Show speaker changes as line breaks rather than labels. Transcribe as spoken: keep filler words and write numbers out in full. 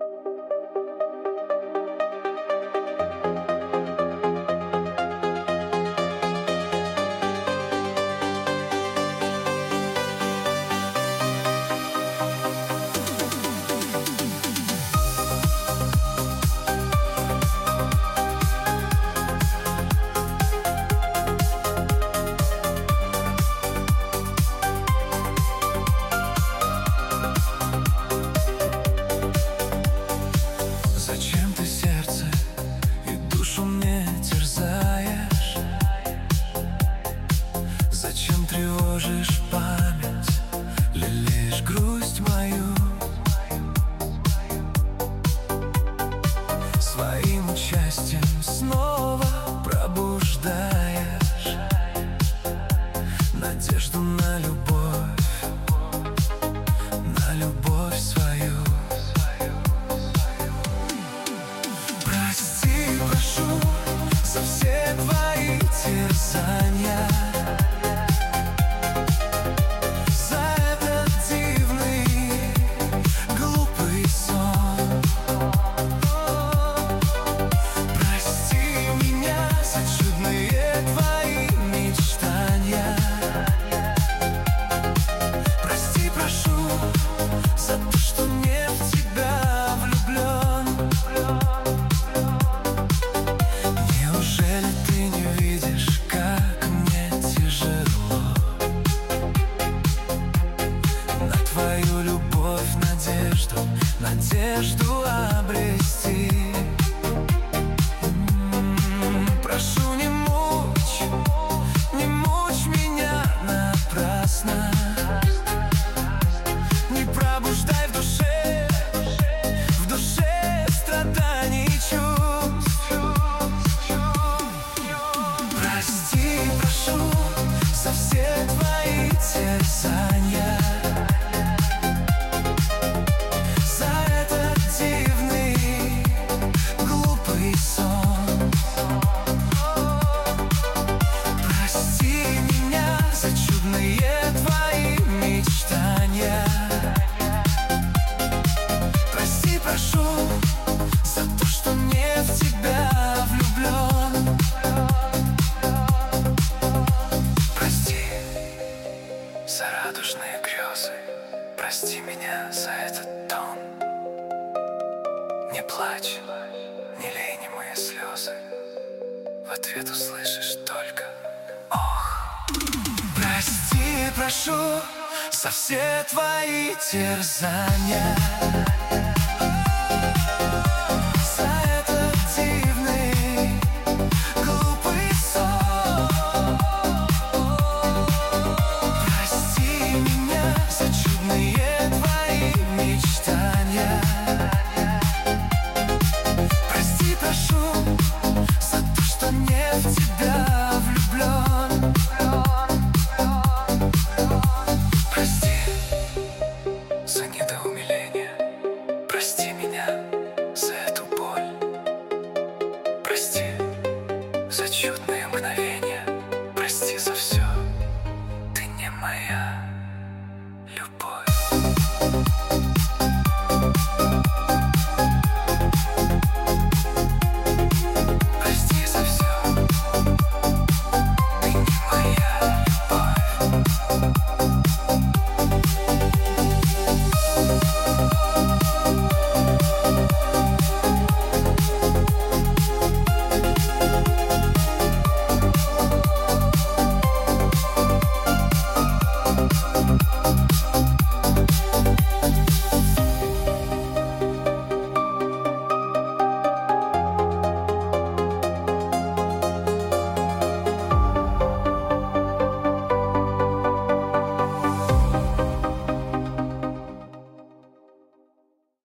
Зачем ты сердце и душу мне терзаешь? Зачем тревожишь память, лелеешь грусть мою? Своим участием снова пробуждаешь надежду на любовь, на любовь свою. Прости, прошу за все твои терзания, за этот дивный, глупый сон. Прости меня за чудные твои мечтания. Прости, прошу за то, что не в тебя влюблен. Неужели ты не видишь, как мне тяжело на твою любовь, надежду, надежду обрести? М-м-м, прошу, не мучь, не мучь меня напрасно. Не пробуждай в душе, в душе страданий чувств. Прости, прошу за все твои терзания, за этот дивный, глупый сон. Прости меня за чудные твои мечтания. Прости, прошу за то, что не в тебя влюблен. Прости за радужные грезы, прости меня за этот тон. Не плачь, не лей немые слезы, в ответ услышишь только ох. Прости, прошу за все твои терзания,